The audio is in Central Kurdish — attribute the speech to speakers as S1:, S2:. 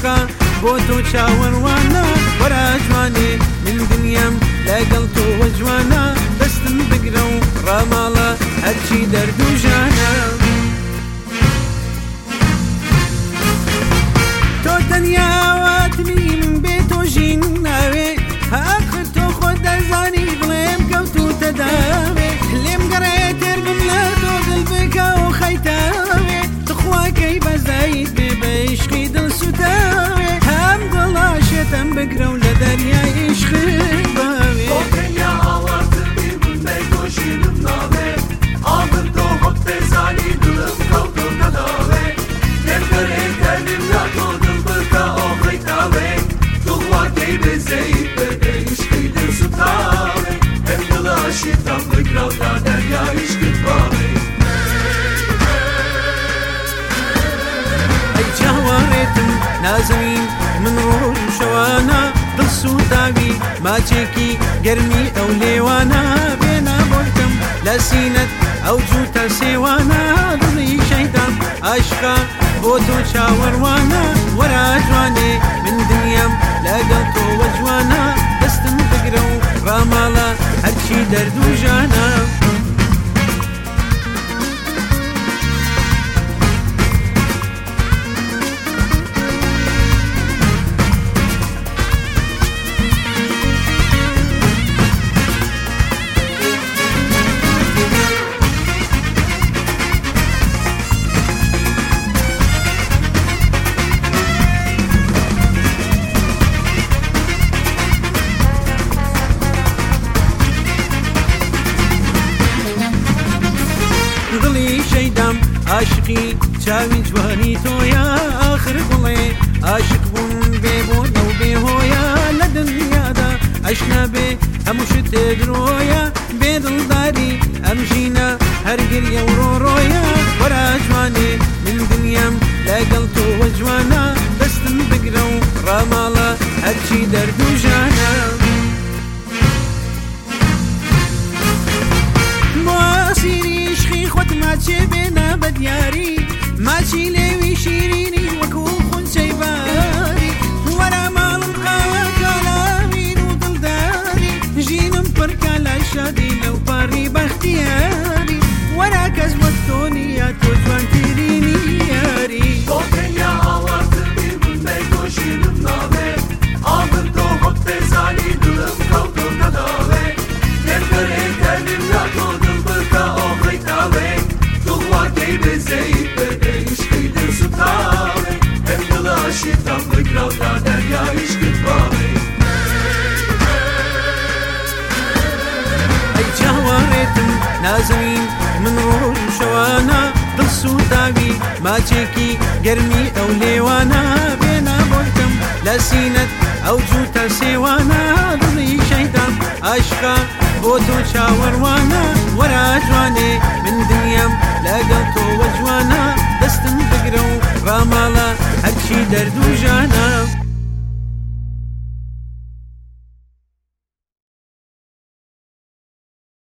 S1: عشقا بۆ تۆ چاوەڕوانە وەرە جوانێ من دنیام لەگەڵ تۆ وە جوانە دەستم بگرە و ڕاماڵە هەرچی دەرد و ژانە تۆ تەنیاواتنی من بێ تۆ ژین ناوێ هاخر تۆ خۆت دەزانی بڵێم کەوتوتە داوێ لێم گەڕێ تێر بم لە تۆ دڵ بکە و خەیتاوێ تخواکەی بەزایت بێ بە عشقی دڵ سوتاوێ هەم دڵاشێتم بگرە و لە دەریای عشقت باوێ
S2: تۆ تەنیا ئاواتنی من بێ تۆ ژینم ناوێ ئاڵم تۆ خۆت دەزانی دڵم کەوتوتە داوێ لێم گەڕێ تێرم لە تۆ دڵ بکە و خەیتاوێ تخواکەی بەزایت بێ بە عشقی دڵ سوتاوێ هەم دڵاشێتم بگرە و لە دەریای عشقت باوێ
S1: چاوەڕێتم نازەوین من ڕۆژ و شەوانە دڵ سوتاوی ماچێکی گەرمی ئەو لێوانە بێنە بۆکەم لە سینەت ئەو جووتە سێوانە دڵی شەیدام عاشقا بۆ تۆ چاوەڕوانە وەرە جوانێ من دنیام لەگەڵ تۆ وە جوانە دەستم بگرە و ڕاماڵە هەرچی دەرد و ژانە دڵی شەیدام عاشقی چاوی جوانی تۆیە ئاخر بڵێ عاشق بوون بێ بۆ نەو بێهۆیە لە دنیادا ئەشنا بێ هەمووشت تێدرۆیە بێدڵداری ئەم ژینە هەرگریە و ڕۆڕۆیە وەرە جوانێ من دنیام لەگەڵ تۆ وە جوانە دەستم بگرە و ڕاماڵە هەرچی دەرد و ژانە ماچێ بێنە بە دیاری ماچی لێوی شیرینی وەکو خونچەی باری وەرە ماڵم قاوە کالاوین و دڵداری ژینم پڕکە لای شادی لەو پاڕی بەختیاری وەرە کەس وەک تۆ نیە تۆ جوانترینی یاری
S2: تۆ تەنیا ئاواتنی من بێ تۆ ژینم ناوێ ئاڵم تۆ خۆت دەزانی دڵم کەوتوتە داوێ لێم گەڕێ تێرم لە تۆ دڵ بکە و خەیتاوێ تخواکەی بەزایت بێ بە عشقی دڵ سوتاوێ هەم دڵاشێتم بگرە و لە دەریای عشقت باوێ
S1: ئەی چاوەڕێتم نازەوین من ڕۆژ و شەوانە دڵ سوتاوی ماچێکی گەرمی ئەو لێوانە بێنە بۆکەم لە سینەت ئەو جووتە سێوانە دڵی شەیدام عاشقا بۆ تۆ چاوەڕوانە وەرە جوانێ من دنیام لەگەڵ تۆ وە جوانە دەستم بگرە و ڕاماڵە هەرچی دەرد و